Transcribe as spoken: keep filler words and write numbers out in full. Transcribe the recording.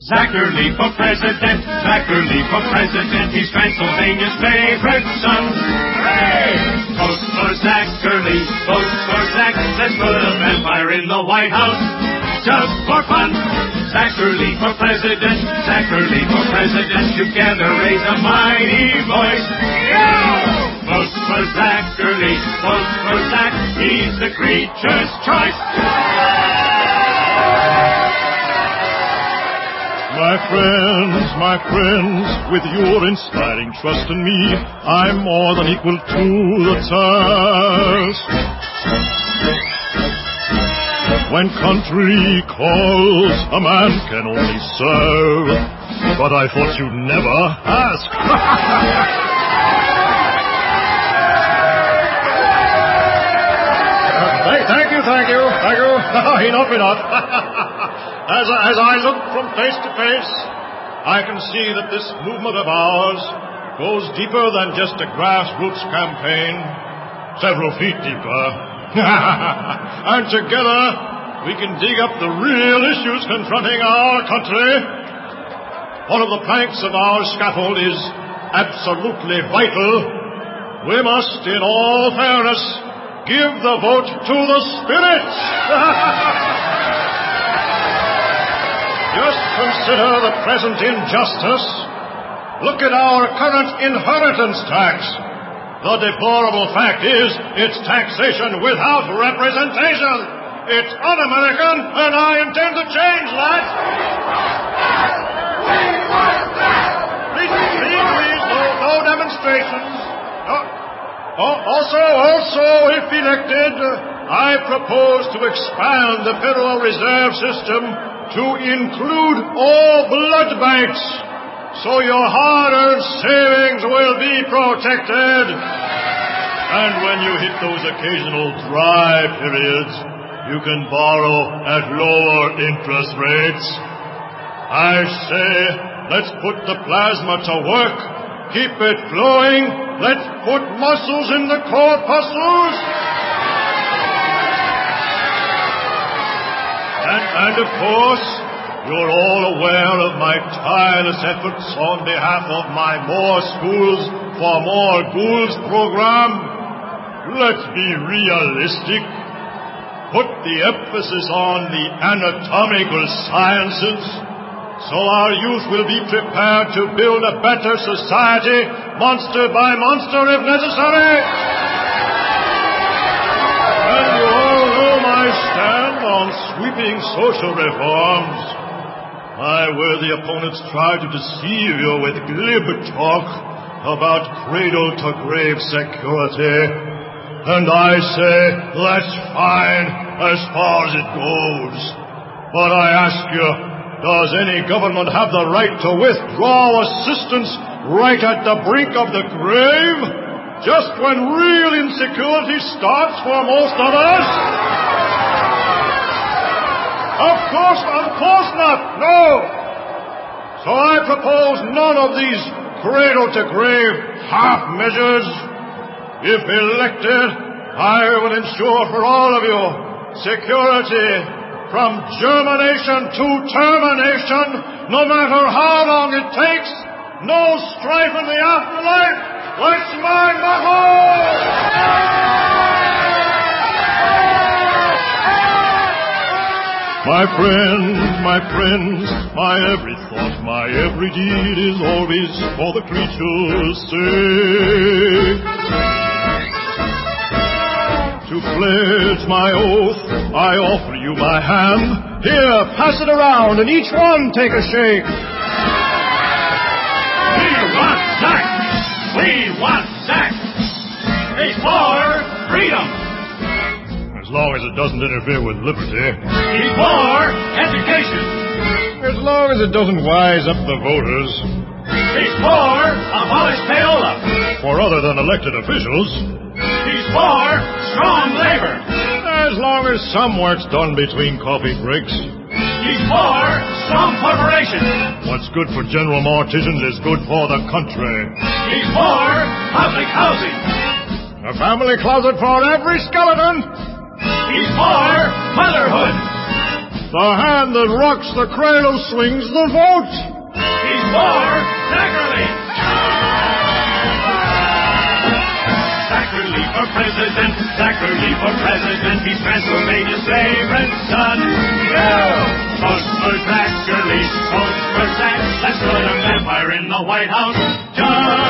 Zachary for president, Zachary for president, he's Transylvania's favorite son. Hooray! Vote for Zachary, vote for Zach, let's put a vampire in the White House, just for fun. Zachary for president, Zachary for president, together raise a mighty voice. Yeah! Vote for Zachary, vote for Zach, he's the creature's choice. My friends, my friends, with your inspiring trust in me, I'm more than equal to the task. When country calls, a man can only serve, but I thought you'd never ask. uh, thank you, thank you, thank you. Enough, enough. As I, as I look from face to face, I can see that this movement of ours goes deeper than just a grassroots campaign, several feet deeper. And together, we can dig up the real issues confronting our country. One of the planks of our scaffold is absolutely vital. We must, in all fairness, give the vote to the spirits. Just consider the present injustice. Look at our current inheritance tax. The deplorable fact is it's taxation without representation. It's un-American, and I intend to change that. Please, please, please, no, no demonstrations. No. Oh, also, also, if elected, I propose to expand the Federal Reserve System to include all blood banks, so your hard-earned savings will be protected. And when you hit those occasional dry periods, you can borrow at lower interest rates. I say, let's put the plasma to work. Keep it flowing. Let's put muscles in the corpuscles. And, and of course, you're all aware of my tireless efforts on behalf of my More Schools for More Ghouls program. Let's be realistic. Put the emphasis on the anatomical sciences, so our youth will be prepared to build a better society, monster by monster if necessary. And you all know my stand on sweeping social reforms. My worthy opponents try to deceive you with glib talk about cradle-to-grave security. And I say, that's fine as far as it goes. But I ask you, does any government have the right to withdraw assistance right at the brink of the grave? Just when real insecurity starts for most of us? Of course, of course not, no. So I propose none of these cradle-to-grave half measures. If elected, I will ensure for all of you security from germination to termination, no matter how long it takes. No strife in the afterlife. That's my motto! My friends, my friends, my every thought, my every deed is always for the creature's sake. To pledge my oath, I offer you my hand. Here, pass it around, and each one take a shake. We want Zach! We want Zach! He's for freedom! As long as it doesn't interfere with liberty. He's for education! As long as it doesn't wise up the voters. He's for abolish payola! For other than elected officials. He's for strong labor. As long as some work's done between coffee breaks. He's for strong corporations. What's good for General Morticians is good for the country. He's for public housing. A family closet for every skeleton. He's for motherhood. The hand that rocks the cradle swings the vote. He's for Zachary. Zachary for president. Zachary for president. He's Transylvania's favorite son. Yeah! Vote for Zachary. Vote for Zach. Let's put a vampire in the White House. Just